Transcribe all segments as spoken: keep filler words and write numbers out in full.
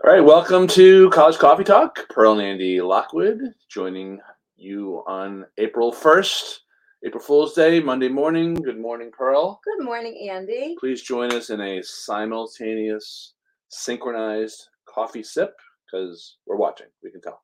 All right, welcome to College Coffee Talk. Pearl and Andy Lockwood joining you on April first, April Fool's Day, Monday morning. Good morning, Pearl. Good morning, Andy. Please join us in a simultaneous, synchronized coffee sip because we're watching. We can tell.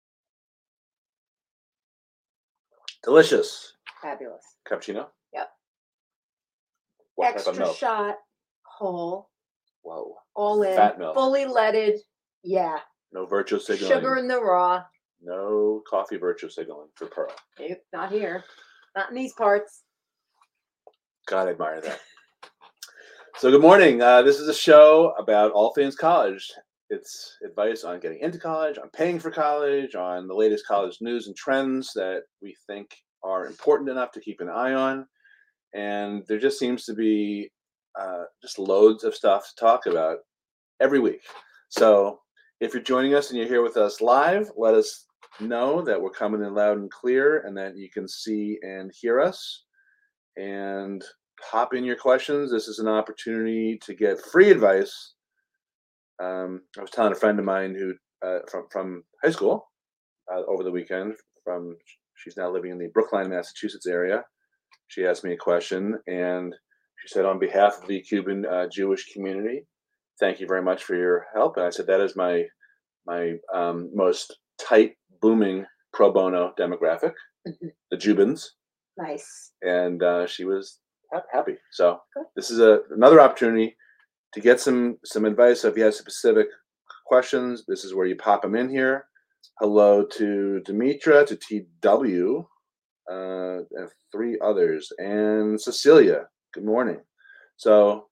Delicious. Fabulous. Cappuccino? Yep. What type of Extra milk? shot, whole, Whoa. all in, Fat milk. fully leaded. Yeah. No virtual signaling. Sugar in the raw. No coffee virtual signaling for Pearl. Nope, not here. Not in these parts. God, I admire that. So good morning. Uh, this is a show about all things college. It's advice on getting into college, on paying for college, on the latest college news and trends that we think are important enough to keep an eye on. And there just seems to be uh, just loads of stuff to talk about every week. So if you're joining us and you're here with us live, let us know that we're coming in loud and clear and that you can see and hear us. And pop in your questions. This is an opportunity to get free advice. Um, I was telling a friend of mine who uh, from from high school uh, over the weekend. From she's now living in the Brookline, Massachusetts area. She asked me a question, and she said, "On behalf of the Cuban uh, Jewish community, thank you very much for your help." And I said, "That is my my um, most tight, booming pro bono demographic, Mm-hmm. the Jubans." Nice. And uh, she was happy. So Good. This is a, another opportunity to get some some advice. So if you have specific questions, this is where you pop them in here. Hello to Demetra, to T W, uh, and three others, and Cecilia. Good morning. So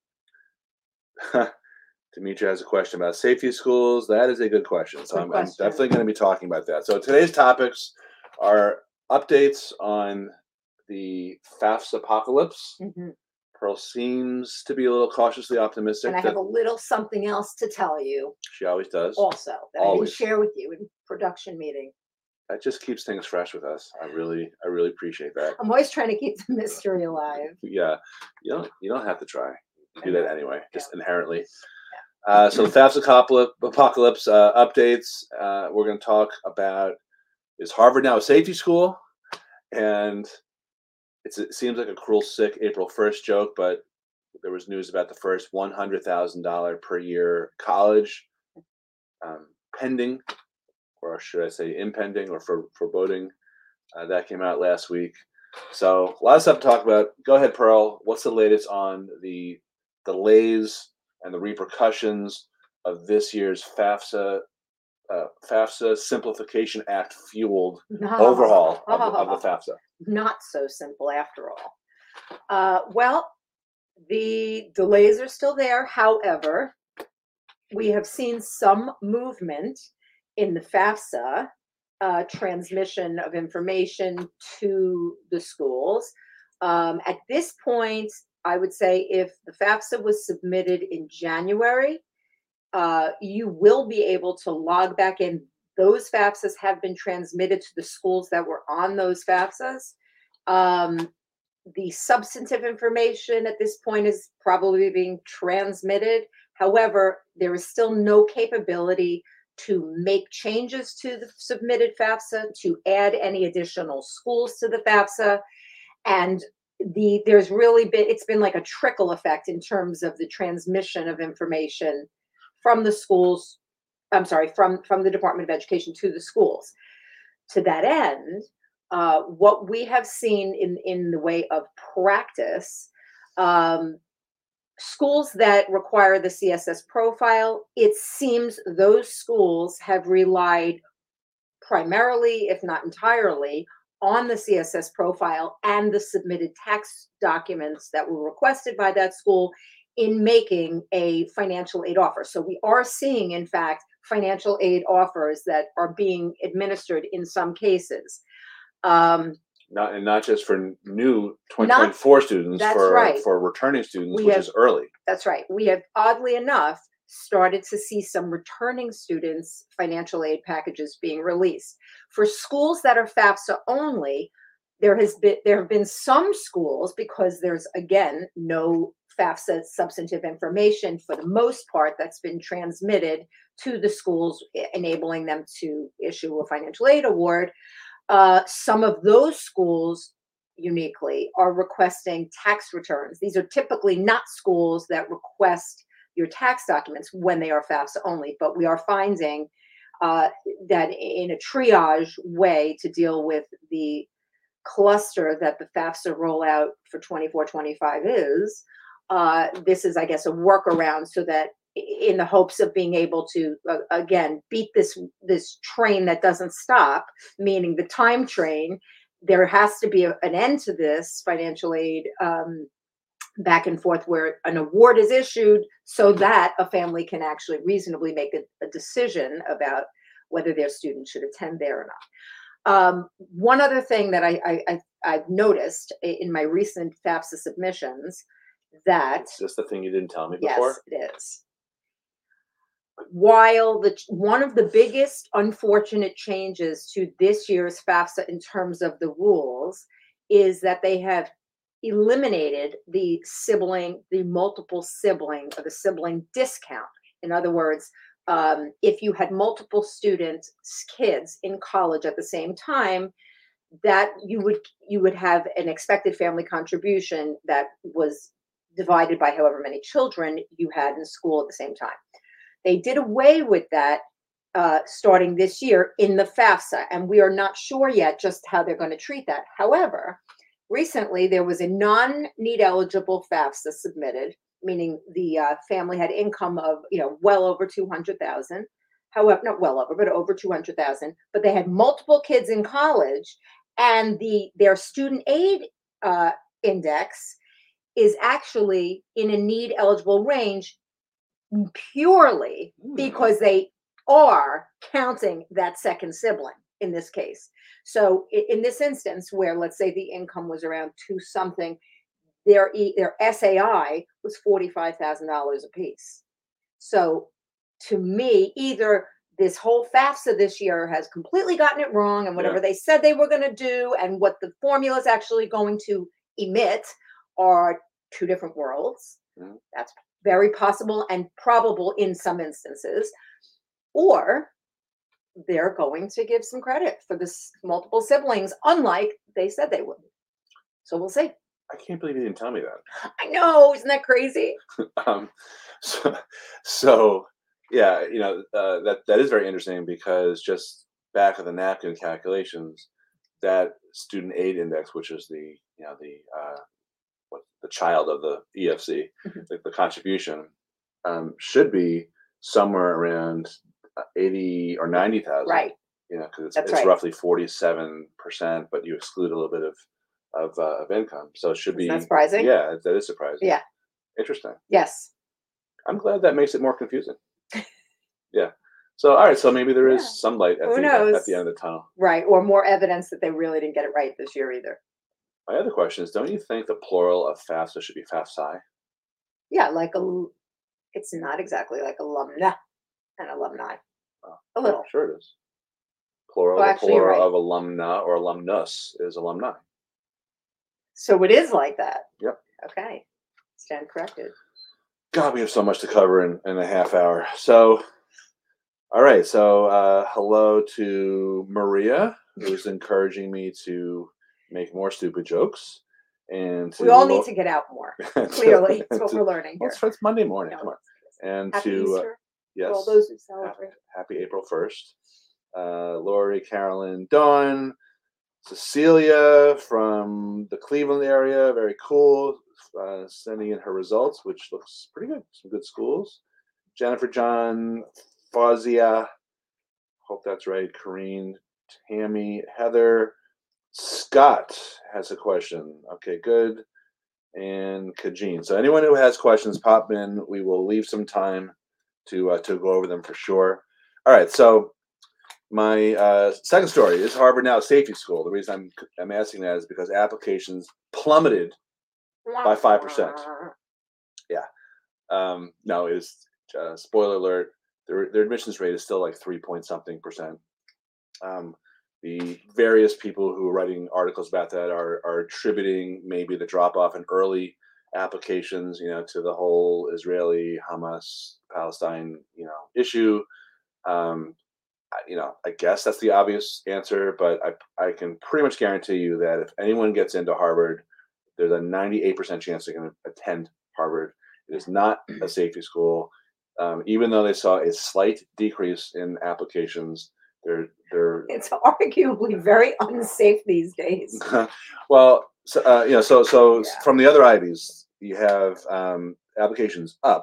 Demetra has a question about safety schools. That is a good question. So Good I'm, I'm question. definitely going to be talking about that. So today's topics are updates on the FAFSA apocalypse. Mm-hmm. Pearl seems to be a little cautiously optimistic. And I have a little something else to tell you. She always does. Also, that Always. I didn't share with you in production meeting. That just keeps things fresh with us. I really, I really appreciate that. I'm always trying to keep the mystery alive. Yeah, you don't, you don't have to try. You do that anyway, just Yeah. inherently. Yeah. Uh, so the FAFSA apocalypse uh, updates. Uh, we're going to talk about, is Harvard now a safety school? And it's, it seems like a cruel, sick April first joke, but there was news about the first one hundred thousand dollars per year college um, pending, or should I say impending or for, foreboding. Uh, that came out last week. So a lot of stuff to talk about. Go ahead, Pearl. What's the latest on the delays and the repercussions of this year's FAFSA uh, FAFSA Simplification Act fueled No. overhaul of, of the FAFSA? Not so simple after all. Uh, well, the delays are still there. However, we have seen some movement in the FAFSA uh, transmission of information to the schools. Um, at this point, I would say if the FAFSA was submitted in January, uh, you will be able to log back in. Those FAFSAs have been transmitted to the schools that were on those FAFSAs. Um, the substantive information at this point is probably being transmitted. However, there is still no capability to make changes to the submitted FAFSA, to add any additional schools to the FAFSA. And the there's really been, it's been like a trickle effect in terms of the transmission of information from the schools, I'm sorry, from, from the Department of Education to the schools. To that end, uh, what we have seen in, in the way of practice, um, schools that require the C S S profile, it seems those schools have relied primarily, if not entirely, on the C S S profile and the submitted tax documents that were requested by that school in making a financial aid offer. So we are seeing, in fact, financial aid offers that are being administered in some cases. Um, Not and not just for new twenty twenty-four students, that's for right. for returning students, We which have- is early. That's right. We have, oddly enough, started to see some returning students' financial aid packages being released. For schools that are FAFSA only, there has been there have been some schools, because there's again no FAFSA substantive information for the most part that's been transmitted to the schools, e- enabling them to issue a financial aid award. Uh, some of those schools uniquely are requesting tax returns. These are typically not schools that request your tax documents when they are FAFSA only, but we are finding uh, that in a triage way to deal with the cluster that the FAFSA rollout for twenty-four twenty-five is, uh, this is, I guess, a workaround so that in the hopes of being able to, uh, again, beat this this train that doesn't stop, meaning the time train, there has to be a, an end to this financial aid um, back and forth where an award is issued so that a family can actually reasonably make a, a decision about whether their student should attend there or not. Um, one other thing that I, I, I, I've noticed i- in my recent FAFSA submissions that, Is this the thing you didn't tell me yes, before? it is. While the one of the biggest unfortunate changes to this year's FAFSA in terms of the rules is that they have eliminated the sibling, the multiple sibling or the sibling discount. In other words, um, if you had multiple students, kids in college at the same time, that you would you would have an expected family contribution that was divided by however many children you had in school at the same time. They did away with that uh, starting this year in the FAFSA, and we are not sure yet just how they're going to treat that. However, recently there was a non-need eligible FAFSA submitted, meaning the uh, family had income of, you know, well over two hundred thousand. However, not well over, but over two hundred thousand. But they had multiple kids in college, and the their student aid uh, index is actually in a need eligible range purely Hmm. because they are counting that second sibling in this case. So i- in this instance, where let's say the income was around two something, their E- their S A I was forty-five thousand dollars apiece. So to me, either this whole FAFSA this year has completely gotten it wrong, and whatever Yeah. they said they were going to do and what the formula is actually going to emit are two different worlds. Mhm. That's very possible and probable in some instances. Or they're going to give some credit for this multiple siblings, unlike they said they would. So we'll see. I can't believe you didn't tell me that. I know, isn't that crazy? Um, so, so yeah, you know uh, that that is very interesting because just back of the napkin calculations, that student aid index, which is the you know the uh, what the child of the E F C, Mhm. like the contribution, um, should be somewhere around uh, eighty or ninety thousand. Right. You know, because it's, That's it's right. roughly forty-seven percent, but you exclude a little bit of of, uh, of income, so it should Isn't that be. surprising? Yeah, that is surprising. Yeah. Interesting. Yes. I'm glad that makes it more confusing. Yeah. So all right, so maybe there is Yeah. some light at Who the at knows? the end of the tunnel. Right. Or more evidence that they really didn't get it right this year either. My other question is, don't you think the plural of FAFSA should be FAFSI? Yeah, like a l- it's not exactly like alumna and alumni. Oh, A little. Sure it is. Plural, Oh, the actually, you're plural right. of alumna or alumnus is alumni. So it is like that. Yep. Okay. Stand corrected. God, we have so much to cover in, in a half hour. So, all right. So, uh, hello to Maria, who's encouraging me to make more stupid jokes, and to We all Lo- need to get out more. to- Clearly, it's what to- we're learning well, here. it's, it's Monday morning. No, Come on. it's- And Happy to uh, Easter yes, for all those who happy, celebrate. happy April first. Uh, Lori, Carolyn, Dawn, Cecilia from the Cleveland area, very cool. Uh, sending in her results, which looks pretty good. Some good schools. Jennifer, John, Fazia, hope that's right. Corrine, Tammy, Heather, Scott has a question. Okay, good. And Kajin. So anyone who has questions, pop in. We will leave some time to uh, to go over them for sure. All right, so my uh, second story is Harvard Now Safety School. The reason I'm I'm asking that is because applications plummeted by five percent. Yeah. Um, no, it's uh, spoiler alert. Their their admissions rate is still like three point something percent. Um, the various people who are writing articles about that are are attributing maybe the drop off in early applications, you know, to the whole Israeli Hamas Palestine, you know, issue. Um, I- you know, I guess that's the obvious answer, but I I can pretty much guarantee you that if anyone gets into Harvard, there's a ninety-eight percent chance they're going to attend Harvard. It is not a safety school. Um, even though they saw a slight decrease in applications, they're they're It's arguably very unsafe these days. well, so, uh, you know, so so Yeah. from the other Ivies, you have um, applications up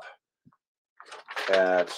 at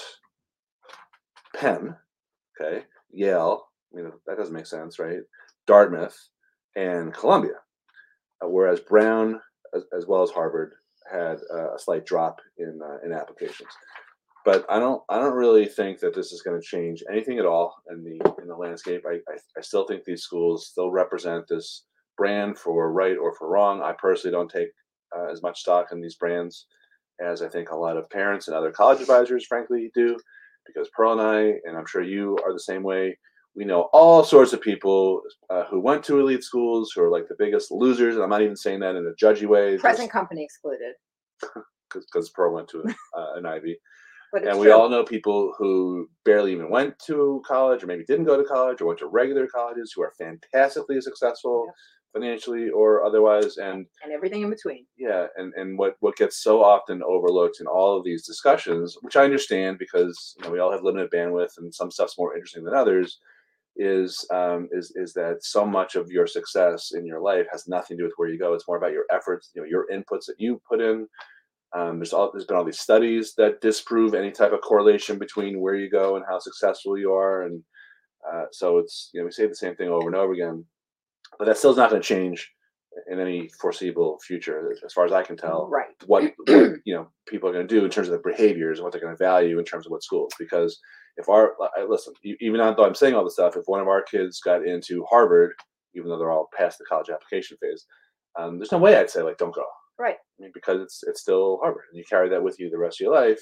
Penn, okay, Yale. I mean, that doesn't make sense, right? Dartmouth and Columbia, uh, whereas Brown, as, as well as Harvard, had uh, a slight drop in uh, in applications. But I don't I don't really think that this is going to change anything at all in the in the landscape. I, I I still think these schools still represent this brand for right or for wrong. I personally don't take uh, as much stock in these brands as I think a lot of parents and other college advisors, frankly, do, because Pearl and I, and I'm sure you are the same way. We know all sorts of people uh, who went to elite schools who are like the biggest losers, and I'm not even saying that in a judgy way. Present company excluded. Because Pearl went to uh, an Ivy. But it's And we true. all know people who barely even went to college, or maybe didn't go to college, or went to regular colleges, who are fantastically successful Yep. financially or otherwise. And and everything in between. yeah, and, and what, what gets so often overlooked in all of these discussions, which I understand because you know, we all have limited bandwidth and some stuff's more interesting than others, is um, is is that so much of your success in your life has nothing to do with where you go. It's more about your efforts, you know, your inputs that you put in. Um, there's all there's been all these studies that disprove any type of correlation between where you go and how successful you are, and uh, so it's you know we say the same thing over and over again, but that still is not going to change in any foreseeable future, as far as I can tell. Right. What, what you know people are going to do in terms of their behaviors and what they're going to value in terms of what schools. Because if our I, listen, e- even though I'm saying all this stuff, if one of our kids got into Harvard, even though they're all past the college application phase, um, there's no way I'd say like don't go. Right. I mean, because it's it's still Harvard, and you carry that with you the rest of your life.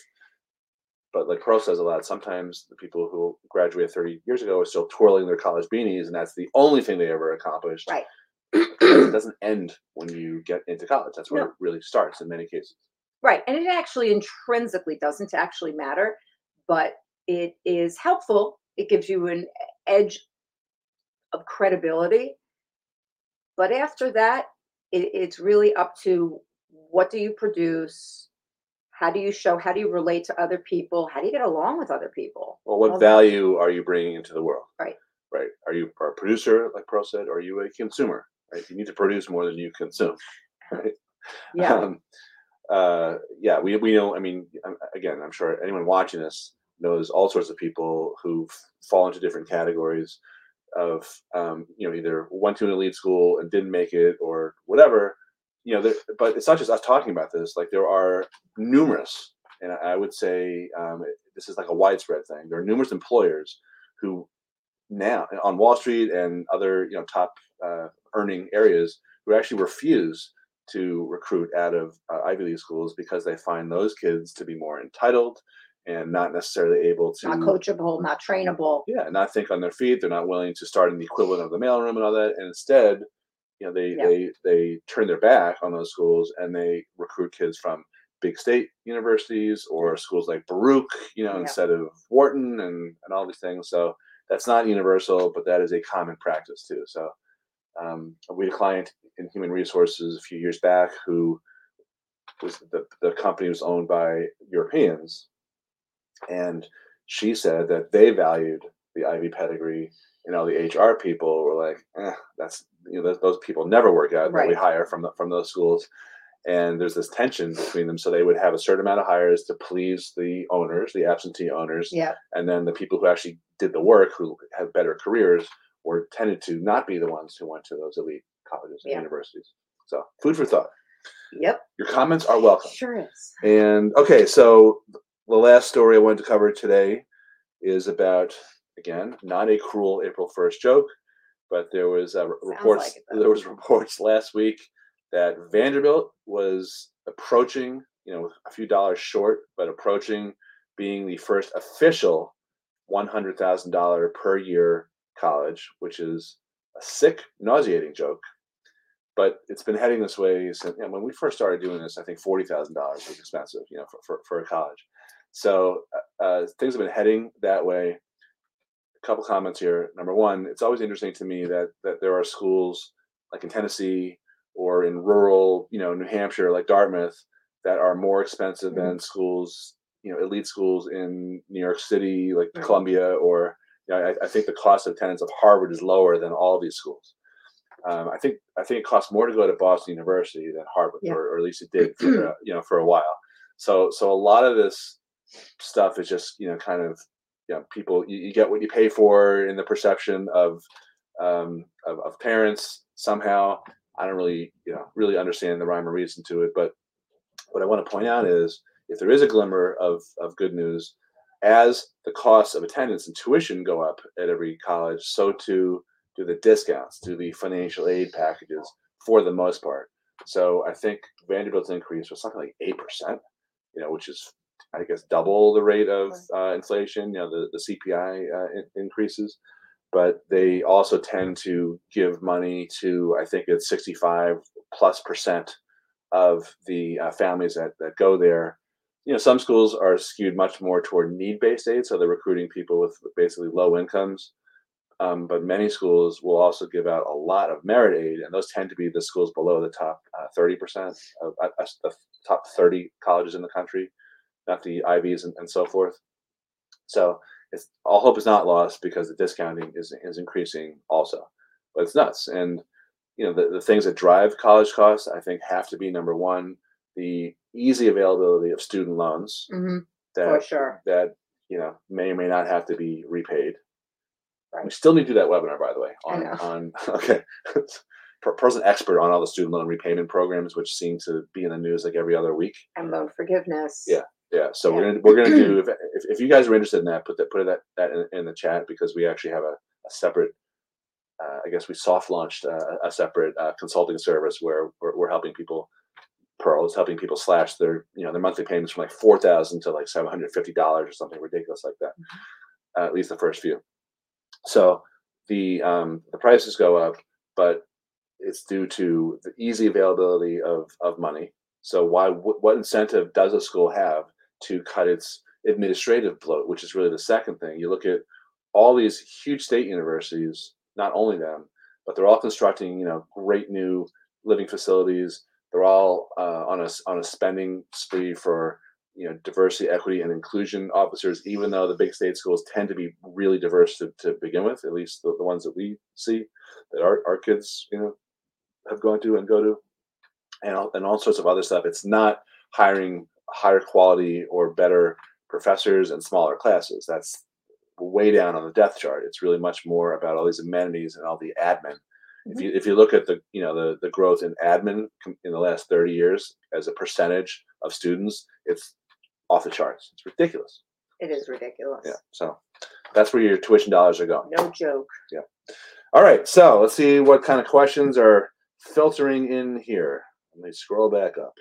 But like Pearl says a lot, sometimes the people who graduated thirty years ago are still twirling their college beanies, and that's the only thing they ever accomplished. Right. It doesn't end when you get into college. That's where No. it really starts in many cases. Right. And it actually intrinsically doesn't actually matter, but it is helpful. It gives you an edge of credibility. But after that, it, it's really up to what do you produce? How do you show? How do you relate to other people? How do you get along with other people? Well, what Well, value are you bringing into the world? Right. Right. Are you a producer, like Pearl said, or are you a consumer? Right. You need to produce more than you consume. Right. Yeah. Um, uh, yeah, we we know. I mean, um, again, I'm sure anyone watching this knows all sorts of people who fall into different categories of um, you know either went to an elite school and didn't make it or whatever. You know, there, but it's not just us talking about this. Like there are numerous, and I would say um, this is like a widespread thing. There are numerous employers who now on Wall Street and other you know top uh, earning areas who actually refuse to recruit out of uh, Ivy League schools because they find those kids to be more entitled and not necessarily able to Not coachable, not trainable. yeah not think on their feet. They're not willing to start in the equivalent of the mailroom and all that, and instead you know they Yeah. they they turn their back on those schools and they recruit kids from big state universities or schools like Baruch, you know, Yeah. instead of Wharton and and all these things. So that's not universal, but that is a common practice too. So um, we had a client in human resources a few years back who was the, the company was owned by Europeans, and she said that they valued the Ivy pedigree. You know, the H R people were like, eh, "That's you know, those, those people never work out that we Right. hire from the, from those schools." And there's this tension between them, so they would have a certain amount of hires to please the owners, the absentee owners, Yeah. and then the people who actually did the work, who have better careers, were tended to not be the ones who went to those elite colleges and Yeah. universities. So, food for thought. Yep. Your comments are welcome. Sure is. And okay, so the last story I wanted to cover today is about, again, not a cruel April first joke, but there was uh, reports. like it, though. There was reports last week that Vanderbilt was approaching, you know, a few dollars short, but approaching being the first official one hundred thousand dollars per year college, which is a sick, nauseating joke. but it's been heading this way since, you know, when we first started doing this. I think forty thousand dollars was expensive, you know, for, for, for a college. So uh, uh, things have been heading that way. A couple comments here. Number one, it's always interesting to me that that there are schools like in Tennessee or in rural, you know, New Hampshire, like Dartmouth, that are more expensive Mhm. than schools, you know, elite schools in New York City, like Right. Columbia, or you know, I, I think the cost of attendance of Harvard is lower than all these schools. Um, I think I think it costs more to go to Boston University than Harvard, Yeah. or, or at least it did, for, uh, you know, for a while. So so a lot of this stuff is just, you know, kind of, you know, people, you, you get what you pay for in the perception of, um, of of parents somehow. I don't really, you know, really understand the rhyme or reason to it, but what I want to point out is, if there is a glimmer of of good news, as the costs of attendance and tuition go up at every college, so too do the discounts, do the financial aid packages, for the most part. So I think Vanderbilt's increase was something like eight percent, you know, which is, I guess, double the rate of uh, inflation, you know, the, the C P I uh, in- increases. But they also tend to give money to, I think it's sixty-five plus percent of the uh, families that, that go there. You know, some schools are skewed much more toward need-based aid, so they're recruiting people with basically low incomes. Um, but many schools will also give out a lot of merit aid, and those tend to be the schools below the top uh, thirty percent of uh, uh, the top thirty colleges in the country, not the I Vs and, and so forth. So it's, all hope is not lost, because the discounting is is increasing also. But it's nuts. And you know, the, the things that drive college costs, I think, have to be, number one, the easy availability of student loans Hmm. For that sure. that you know, may or may not have to be repaid. We Right. still need to do that webinar, by the way, I on know. on okay. Per person expert on all the student loan repayment programs, which seem to be in the news like every other week. And loan forgiveness. Yeah, yeah. So we're Yeah. gonna we're gonna do, if, if if you guys are interested in that, put that put that that in, in the chat, because we actually have a, a separate. Uh, I guess we soft launched uh, a separate uh, consulting service where we're, we're helping people. Pearl is helping people slash their, you know, their monthly payments from like four thousand to like seven hundred fifty dollars or something ridiculous like that. Uh, at least the first few. So the um, the prices go up, but it's due to the easy availability of of money. So why? Wh- what incentive does a school have to cut its administrative bloat, which is really the second thing? You look at all these huge state universities, not only them, but they're all constructing, you know, great new living facilities. They're all uh, on a s- on a spending spree for, you know, diversity, equity, and inclusion officers. Even though the big state schools tend to be really diverse to, to begin with, at least the, the ones that we see, that our, our kids, you know, have gone to and go to, and all, and all sorts of other stuff. It's not hiring higher quality or better professors and smaller classes. That's way down on the depth chart. It's really much more about all these amenities and all the admin. If Mhm. you if you look at the, you know, the the growth in admin com- in the last thirty years as a percentage of students, it's off the charts. It's ridiculous. It is ridiculous. Yeah. So that's where your tuition dollars are going. No joke. Yeah. All right. So let's see what kind of questions are filtering in here. Let me scroll back up.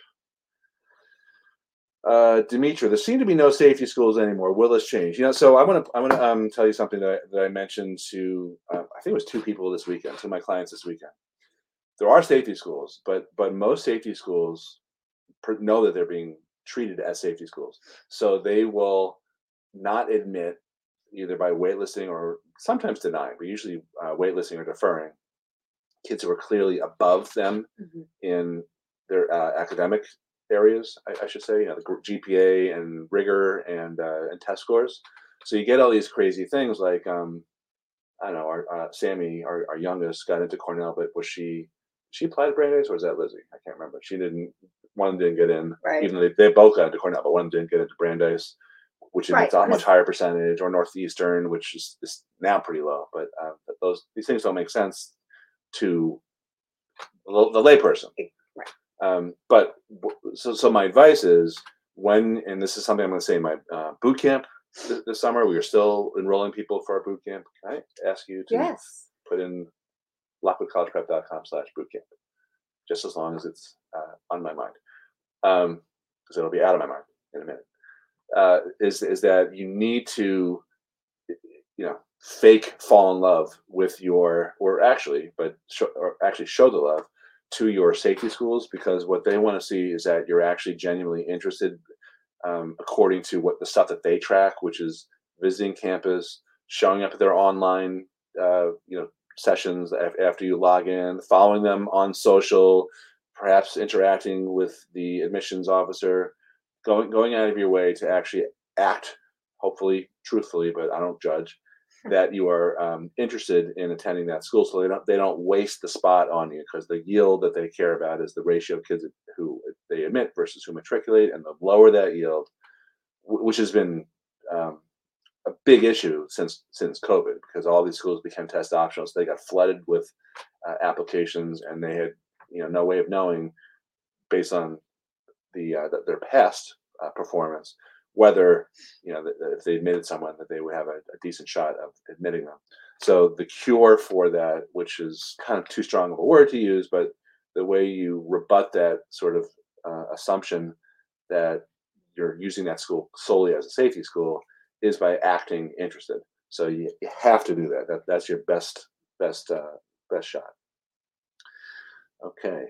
Uh, Dimitri, there seem to be no safety schools anymore. Will this change? You know, so I want to I want to um, tell you something that I, that I mentioned to uh, I think it was two people this weekend, two of my clients this weekend. There are safety schools, but but most safety schools per- know that they're being treated as safety schools, so they will not admit, either by waitlisting or sometimes denying, but usually uh, waitlisting or deferring, kids who are clearly above them Mhm. in their uh, academic areas, I, I should say, you know, the gr- G P A and rigor and uh, and test scores. So you get all these crazy things like, um, I don't know, our uh, Sammy, our, our youngest, got into Cornell, but was she she applied to Brandeis, or was that Lizzie? I can't remember. She didn't. One didn't get in, Right. even though they, they both got into Cornell, but one didn't get into Brandeis, which Right, is a much 'cause- higher percentage, or Northeastern, which is, is now pretty low. But uh, but those these things don't make sense to the, the layperson. Right. Um, but w- so, so my advice is, when, and this is something I'm going to say in my uh, boot camp this, this summer, we are still enrolling people for our boot camp. Can I ask you to Yes. put in lockwood college prep dot com slash boot camp, just as long as it's uh, on my mind, um, because it'll be out of my mind in a minute. Uh, is is that you need to, you know, fake fall in love with your, or actually, but show, or actually show the love to your safety schools, because what they want to see is that you're actually genuinely interested, um, according to what the stuff that they track, which is visiting campus, showing up at their online, uh, you know, sessions af- after you log in, following them on social, perhaps interacting with the admissions officer, going going out of your way to actually act, hopefully truthfully, but I don't judge, that you are um, interested in attending that school, so they don't they don't waste the spot on you, because the yield that they care about is the ratio of kids who they admit versus who matriculate, and the lower that yield, wh- which has been um, a big issue since since COVID, because all these schools became test optional, so they got flooded with uh, applications, and they had, you know, no way of knowing, based on the, uh, the their past uh, performance, whether, you know, that, that if they admitted someone, that they would have a, a decent shot of admitting them. So the cure for that, which is kind of too strong of a word to use, but the way you rebut that sort of uh, assumption that you're using that school solely as a safety school, is by acting interested. So you, you have to do that. That that's your best best uh, best shot. Okay.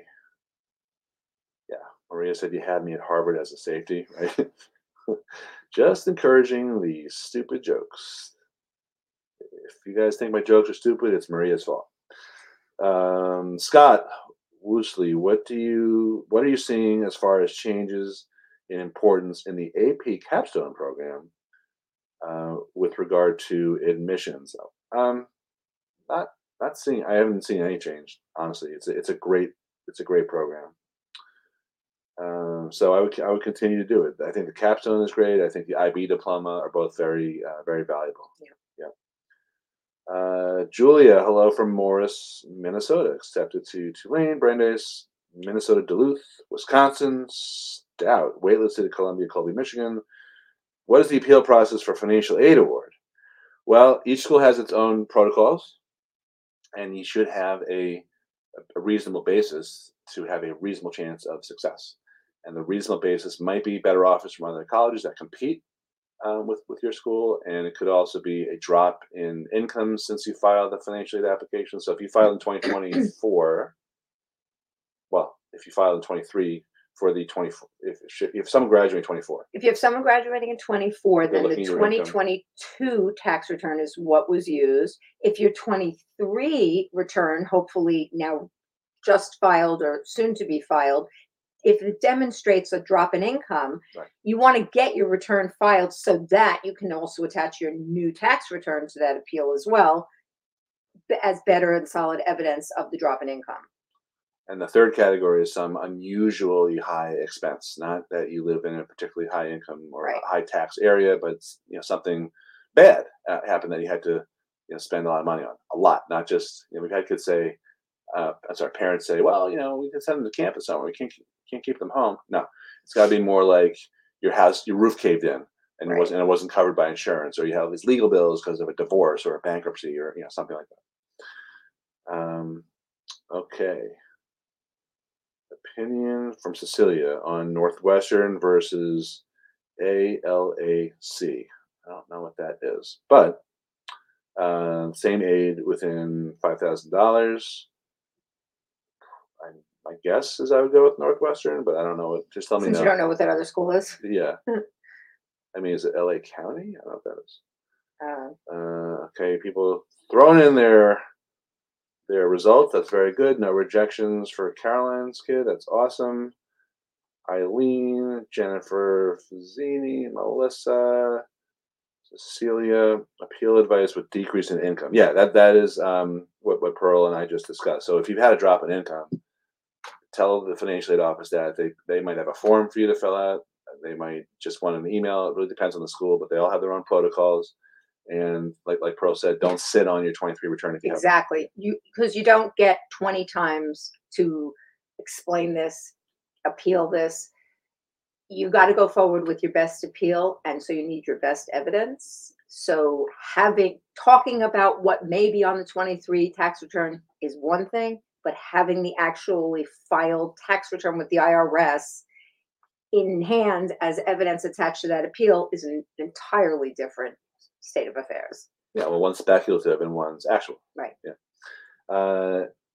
Yeah. Maria said you had me at Harvard as a safety, right? Just encouraging these stupid jokes. If you guys think my jokes are stupid, it's Maria's fault. Um, Scott Woosley, what do you what are you seeing as far as changes in importance in the A P capstone program uh, with regard to admissions? Um, not not seeing. I haven't seen any change. Honestly, it's a, it's a great it's a great program. Um, so I would I would continue to do it. I think the capstone is great. I think the I B diploma are both very uh, very valuable. Yeah. Yeah. Uh, Julia, hello from Morris, Minnesota. Accepted to Tulane, Brandeis, Minnesota, Duluth, Wisconsin, Stout, waitlisted to Columbia, Colby, Michigan. What is the appeal process for financial aid award? Well, each school has its own protocols, and you should have a, a reasonable basis to have a reasonable chance of success. And the reasonable basis might be better offers from other colleges that compete um, with with your school, and it could also be a drop in income since you filed the financial aid application. So if you filed in twenty twenty-four, well, if you filed in twenty-three for the twenty-four, if, if someone graduating twenty-four, If you have someone graduating in twenty-four, You're then the looking at your income. twenty twenty-two tax return is what was used. If your twenty-three return, hopefully now just filed or soon to be filed, if it demonstrates a drop in income, Right. you want to get your return filed so that you can also attach your new tax return to that appeal as well, b- as better and solid evidence of the drop in income. And the third category is some unusually high expense, not that you live in a particularly high income or Right. high tax area, but it's, you know, something bad uh, happened that you had to, you know, spend a lot of money on. A lot, not just, you know, we've had kids say, uh, I'm sorry, parents say, well, you know, we can send them to campus somewhere. We can't can't keep them home. No, it's got to be more like your house, your roof caved in, and it Right. wasn't and it wasn't covered by insurance, or you have these legal bills because of a divorce or a bankruptcy, or, you know, something like that. Um, okay. Opinion from Cecilia on Northwestern versus A L A C. I don't know what that is, but uh, same aid within five thousand dollars. My guess is I would go with Northwestern, but I don't know. What, just tell me Since no. you don't know what that other school is. Yeah. I mean, is it L A County? I don't know what that is. Uh, Uh, okay, people throwing in their their results. That's very good. No rejections for Caroline's kid. That's awesome. Eileen, Jennifer Fazzini, Melissa, Cecilia, appeal advice with decrease in income. Yeah, that that is um, what, what Pearl and I just discussed. So if you've had a drop in income, tell the financial aid office that they, they might have a form for you to fill out. They might just want an email. It really depends on the school, but they all have their own protocols. And like like Pearl said, don't sit on your twenty-three return if you exactly. You because you don't get twenty times to explain this, appeal this. You got to go forward with your best appeal, and so you need your best evidence. So having talking about what may be on the twenty-three tax return is one thing, but having the actually filed tax return with the I R S in hand as evidence attached to that appeal is an entirely different state of affairs. Yeah, well, one's speculative and one's actual. Right. Yeah. Uh,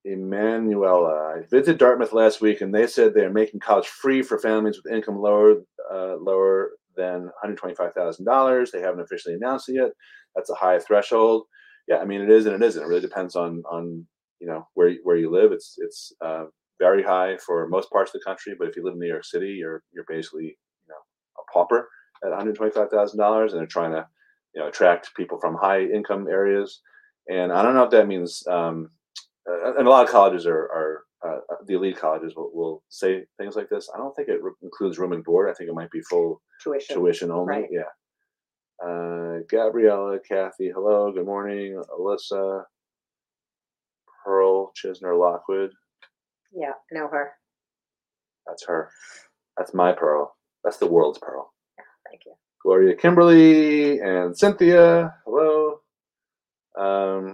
Emanuela, I visited Dartmouth last week, and they said they're making college free for families with income lower uh, lower than one hundred twenty-five thousand dollars. They haven't officially announced it yet. That's a high threshold. Yeah, I mean it is and it isn't. It really depends on on you know where you- where you live. It's it's uh, very high for most parts of the country, but if you live in New York City, you're you're basically you know a pauper at one hundred twenty-five thousand dollars, and they're trying to you know attract people from high income areas. And I don't know if that means. Um, uh, and a lot of colleges are, are uh, uh, the elite colleges will, will say things like this. I don't think it re- includes room and board. I think it might be full Tuition. tuition only. Right. Yeah. Uh, Gabriella, Kathy, hello, good morning. Alyssa, Pearl, Chisner, Lockwood. Yeah, I know her. That's her. That's my Pearl. That's the world's Pearl. Thank you. Gloria, Kimberly, and Cynthia, hello. Um,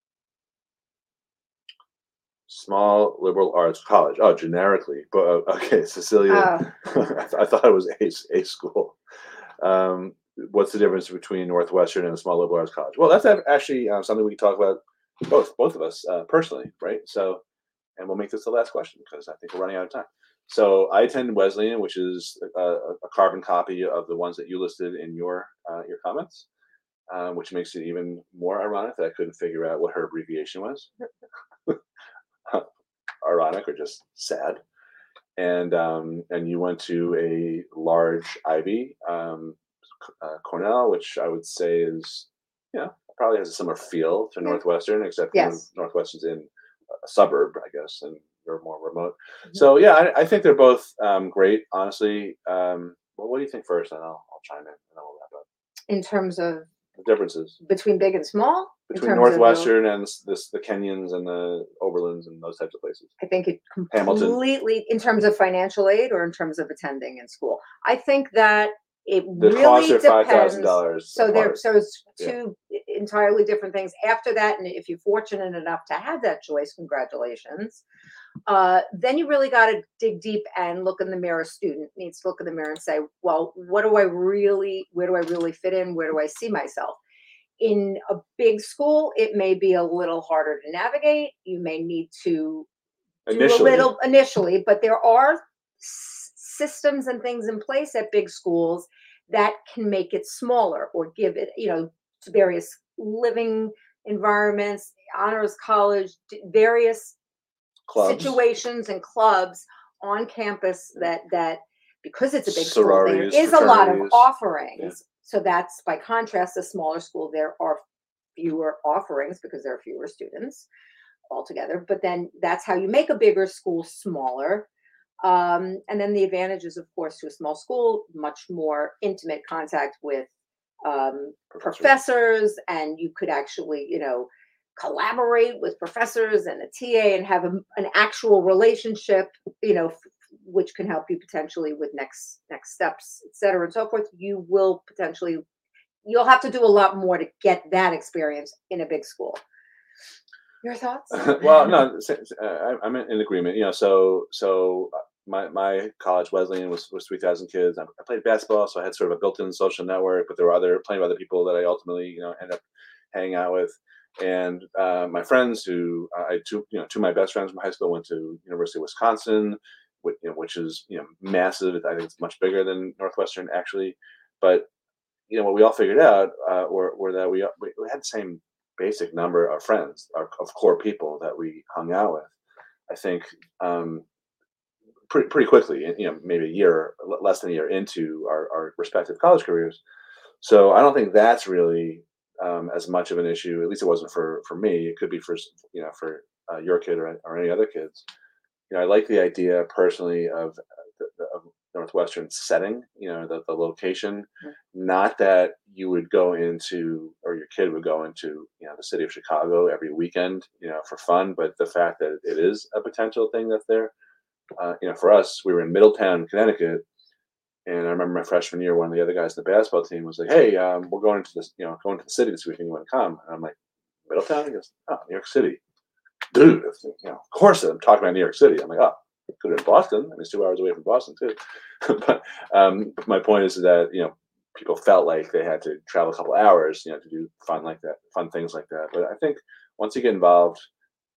Small liberal arts college. Oh, generically, but uh, okay, Cecilia. Oh. I, th- I thought it was a a school. Um, what's the difference between Northwestern and a small liberal arts college? Well, that's ac- actually uh, something we can talk about both both of us uh, personally, right? So, and we'll make this the last question because I think we're running out of time. So, I attend Wesleyan, which is a, a a carbon copy of the ones that you listed in your uh, your comments, um, which makes it even more ironic that I couldn't figure out what her abbreviation was. Ironic or just sad. And um, and you went to a large Ivy, um, uh, Cornell, which I would say is, you know, probably has a similar feel to Yeah. Northwestern, except you know, Yes. Northwestern's in a suburb, I guess, and you're more remote. Mhm. So yeah, I, I think they're both um, great, honestly. Um, well, what do you think first? And I'll, I'll chime in, and then we'll wrap up. In terms of The differences between big and small? In between terms of the- Northwestern and this, this the Kenyons and the Oberlins and those types of places. I think it Hamilton. completely, in terms of financial aid or in terms of attending in school. I think that it The costs really are five thousand depends. dollars. So there, apart. so it's Yeah. two entirely different things. After that, and if you're fortunate enough to have that choice, congratulations. Uh, then you really got to dig deep and look in the mirror. Student needs to look in the mirror and say, well, what do I really, where do I really fit in? Where do I see myself? In a big school, it may be a little harder to navigate. You may need to do Initially. a little initially, but there are s- systems and things in place at big schools that can make it smaller or give it, you know, to various living environments, honors college, d- various Clubs. situations and clubs on campus that that because it's a big school, there Sororities, is a lot of fraternities. offerings. Yeah. So that's by contrast, a smaller school, there are fewer offerings because there are fewer students altogether. But then that's how you make a bigger school smaller. Um, and then the advantages, of course, to a small school, much more intimate contact with um, Professors. professors, and you could actually, you know, collaborate with professors and a T A and have a, an actual relationship, you know, f- which can help you potentially with next next steps, et cetera, and so forth. You will potentially, you'll have to do a lot more to get that experience in a big school. Your thoughts? Well, no, s- s- uh, I- I'm in in agreement. You know, so so uh, my my college Wesleyan was was three thousand kids. I, I played basketball, so I had sort of a built-in social network. But there were other plenty of other people that I ultimately you know ended up hanging out with. And uh, my friends, who uh, I two you know two of my best friends from high school went to University of Wisconsin, which, you know, which is you know massive. I think it's much bigger than Northwestern actually. But you know what we all figured out uh, were were that we we we had the same basic number of friends, of of core people that we hung out with. I think um, pretty pretty quickly, you know, maybe a year, l- less than a year into our, our respective college careers. So I don't think that's really um, as much of an issue. At least it wasn't for for me. It could be for s- you know for uh, your kid or or any other kids. You know, I like the idea personally of uh, the, the of Northwestern setting. You know, the the location. Mm. Not that you would go into or your kid would go into you know the city of Chicago every weekend, you know, for fun, but the fact that it is a potential thing that's there. Uh, you know, for us, we were in Middletown, Connecticut, and I remember my freshman year, one of the other guys in the basketball team was like, "Hey, um, we're going to this, you know, going to the city this weekend. You want to come?" And I'm like, "Middletown?" He goes, "Oh, New York City, dude. It's, you know, of course I'm talking about New York City." I'm like, "Oh, could have been Boston. I mean, it's two hours away from Boston too." but um, my point is that you know people felt like they had to travel a couple hours, you know, to do fun like that, fun things like that. But I think once you get involved,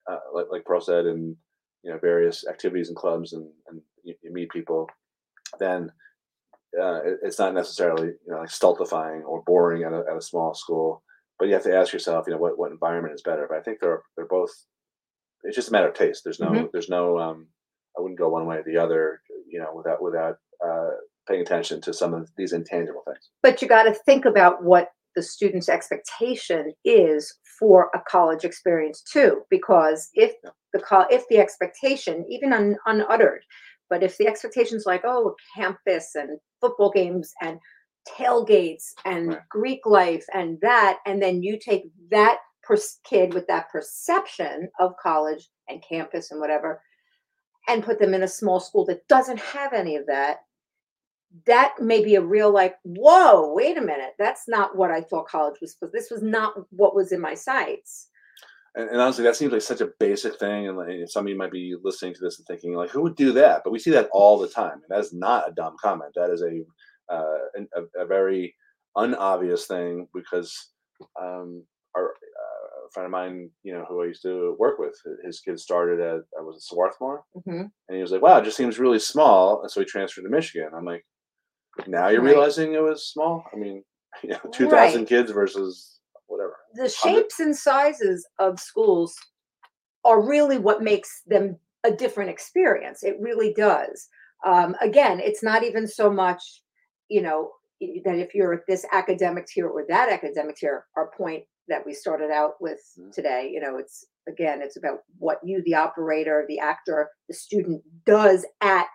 uh, like like Pearl said, and you know various activities and clubs, and, and you, you meet people, then uh, it, it's not necessarily you know like stultifying or boring at a, at a small school. But you have to ask yourself, you know, what, what environment is better. But I think they're they're both. It's just a matter of taste. There's no Mhm. there's no um, I wouldn't go one way or the other, you know, without without uh, paying attention to some of these intangible things. But you got to think about what the student's expectation is for a college experience too, because if Yeah. the col- if the expectation, even un- unuttered, but if the expectation's like, oh, campus and football games and tailgates and Right. Greek life and that, and then you take that pers- kid with that perception of college and campus and whatever, and put them in a small school that doesn't have any of that, that may be a real like, whoa, wait a minute, that's not what I thought college was. But this was not what was in my sights. And, and honestly, that seems like such a basic thing. And, like, and some of you might be listening to this and thinking, like, who would do that? But we see that all the time. And that is not a dumb comment. That is a uh, an- a, a very unobvious thing because um, our uh, a friend of mine, you know, who I used to work with, his kids started at uh, was it Swarthmore, Hmm. and he was like, "Wow, it just seems really small." And so he transferred to Michigan. I'm like, now you're Right. realizing it was small. I mean, you know, two thousand Right. kids versus whatever, The hundred. shapes and sizes of schools are really what makes them a different experience. It really does. Um, again, it's not even so much, you know, i- that if you're at this academic tier or that academic tier, our point that we started out with today, you know, it's again, it's about what you, the operator, the actor, the student does at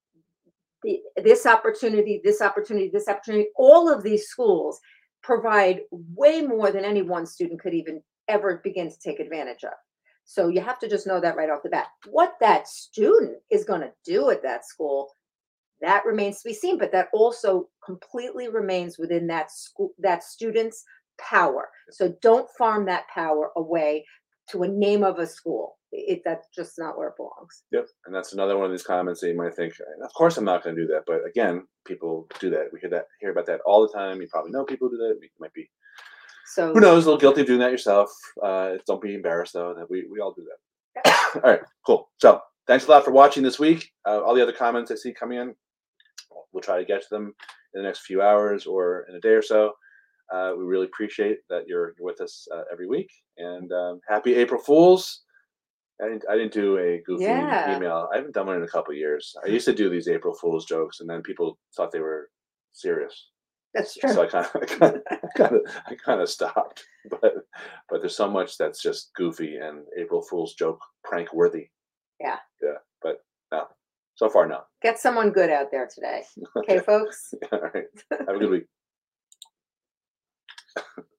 the, this opportunity, this opportunity, this opportunity. All of these schools provide way more than any one student could even ever begin to take advantage of. So you have to just know that right off the bat. What that student is going to do at that school, that remains to be seen, but that also completely remains within that school, that student's power. So don't farm that power away to a name of a school. It, that's just not where it belongs. Yep, and that's another one of these comments that you might think, of course I'm not going to do that, but again, people do that. We hear that, hear about that all the time. You probably know people who do that. You might be, who So knows, a little guilty of doing that yourself. Uh, don't be embarrassed though. That we we all do that. All right, cool. So thanks a lot for watching this week. Uh, all the other comments I see coming in, we'll try to get to them in the next few hours or in a day or so. Uh, we really appreciate that you're, you're with us uh, every week, and um, happy April Fools. I didn't, I didn't do a goofy yeah, email. I haven't done one in a couple of years. I used to do these April Fool's jokes, and then people thought they were serious. that's So, true. so I kind of, I kind of, I kind of, I kind of stopped. But, but there's so much that's just goofy and April Fool's joke prank worthy. Yeah. Yeah. But no, so far no. Get someone good out there today. Okay, Okay. folks? All right. Have a good week.